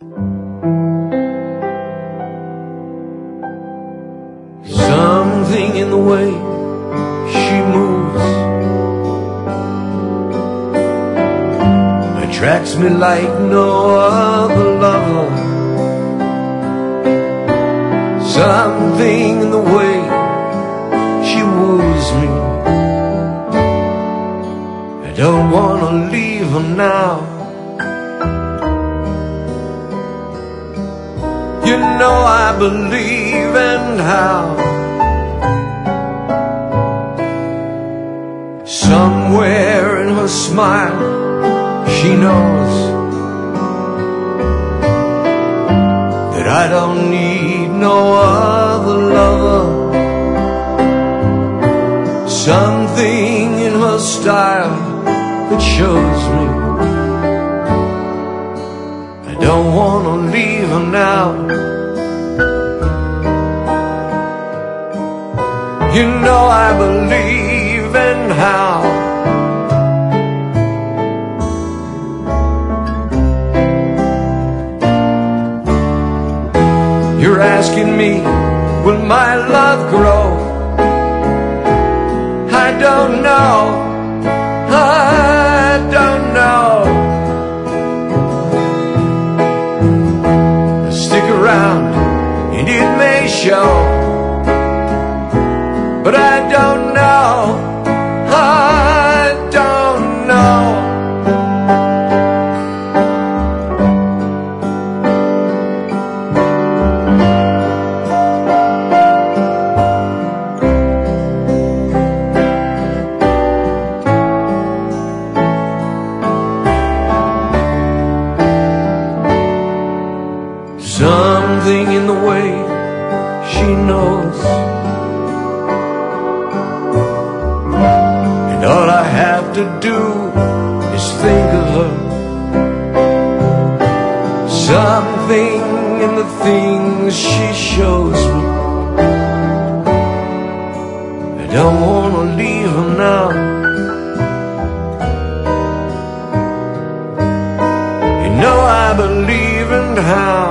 Something in the way she moves attracts me like no other lover. Something in the way she woos me. I don't wanna leave her now. You know I believe and how somewhere in her smile she knows that I don't need no other lover. Something in her style that shows me I don't wanna leave her now. You know I believe and how you're asking me, will my love grow? I don't know, I don't know. Stick around and it may show, but I don't know, I don't know. Something in the way she knows, and all I have to do is think of her. Something in the things she shows me, I don't wanna leave her now. You know I believe in how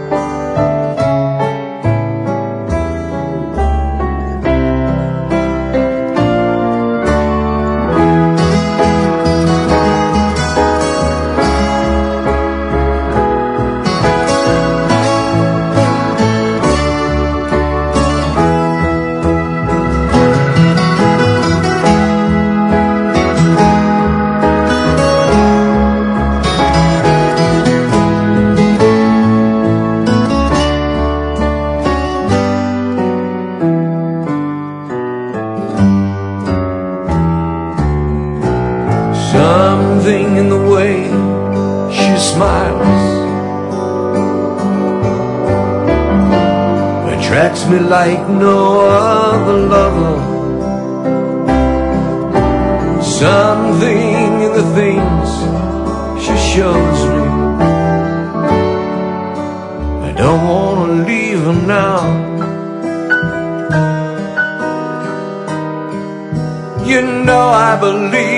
something in the way she smiles attracts me like no other lover. Something in the things she shows me, I don't wanna leave her now. You know I believe